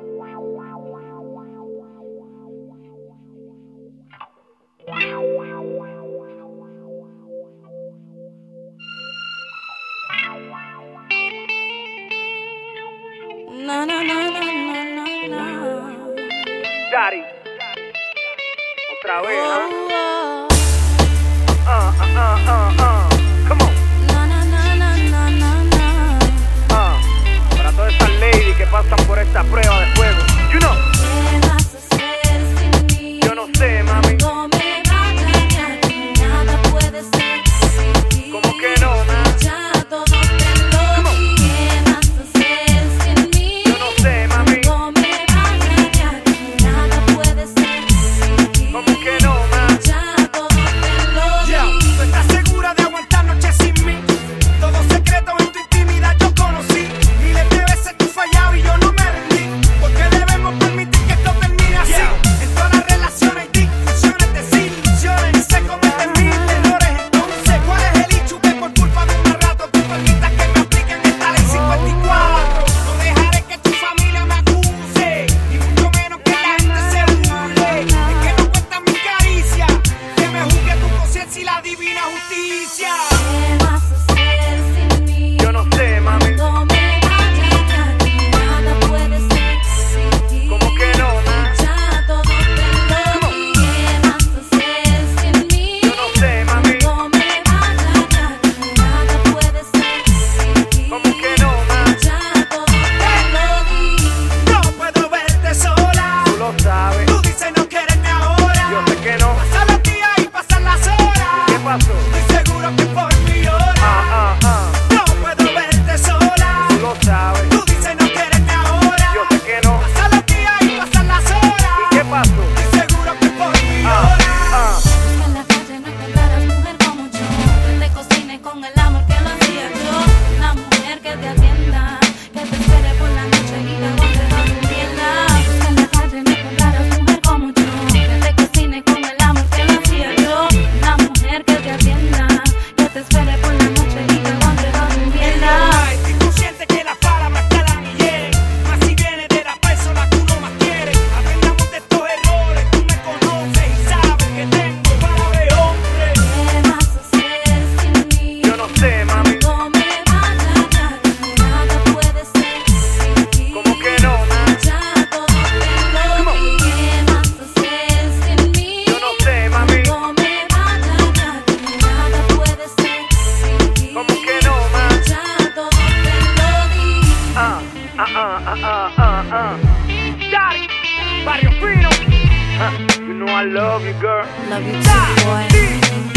Na, na, na, na, na, na. Daddy, otra vez, Oh, come on. na, na, na, na, na, na, na. Para todas esas ladies que pasan por esta prueba de fuego. You know, ¿Qué vas a hacer sin mí? yo no sé, mami. No me vayas ya, que nada puede ser sin ti. ¿Cómo que no, man? Ya todo te lo di. ¿Qué vas a hacer sin mí? Yo no sé, mami. No me vayas ya, que nada puede ser sin ti. ¿Cómo que no, man? Ya todo te lo di. ¿Tú estás segura de aguantar noches sin mí? Todo secreto en tu intimidad yo conocí. Miles de veces tú fallado y yo no me rendí. Porque debemos permitir que esto termine así. En todas las relaciones hay discusiones, desilusiones. Y se cometen mil errores. Entonces, ¿cuál es el issue? Que por culpa de un mal rato tú permitas que me apliquen esta ley 54. No dejaré que tu familia me acuse, y mucho menos que la gente se burle. Es que no cuesta mi caricia, que me juzgue tu conciencia y la divina justicia. ¿Qué vas a hacer sin mí? Yo no sé, mami. No me vayas ya, que nada puede ser sin ti. ¿Cómo que no, man? Ya todo te lo di. ¿Qué vas a hacer sin mí? Yo no sé, mami. No me vayas ya, que nada puede ser sin ti. ¿Cómo que no, man? Ya todo te lo di. No puedo verte sola. Tú lo sabes. Tú dices no quererme ahora. Yo sé que no. Pasan los días y pasan las horas. ¿Qué pasó? Estoy seguro que por mí lloras. No puedo verte sola. Tú lo sabes. Tú dices no quererme ahora. Yo sé que no. Pasan los días y pasan las horas. ¿Y qué pasó? Estoy seguro que por mí lloras. En la calle no encontrarás mujer como yo, que te cocine con el amor que lo hacía yo. Una mujer que te atienda, que te espere por la noche y te aguante durmiendo. En la calle no encontrarás mujer como yo, que te cocine con el amor que lo hacía yo. Una mujer que te atienda, que te espere por la noche y te aguante durmiendo. Estoy consciente que las palabras calan y hieren, más si viene de la persona que uno más quiere. Aprendamos de estos errores, tú me conoces y sabes que tengo para de hombre. ¿Qué vas a hacer sin mí? Yo no sé, mami. No me vayas ya, que nada puede ser sin ti. ¿Cómo que no, man? Ya todo te lo di. ¿Qué vas a hacer sin mí? Yo no sé, mami. No me vayas ya, que nada puede ser sin ti. ¿Cómo que no, man? Ya todo te lo di. Daddy, Barrio Fino. You know I love you, girl. Love you too, boy. Daddy.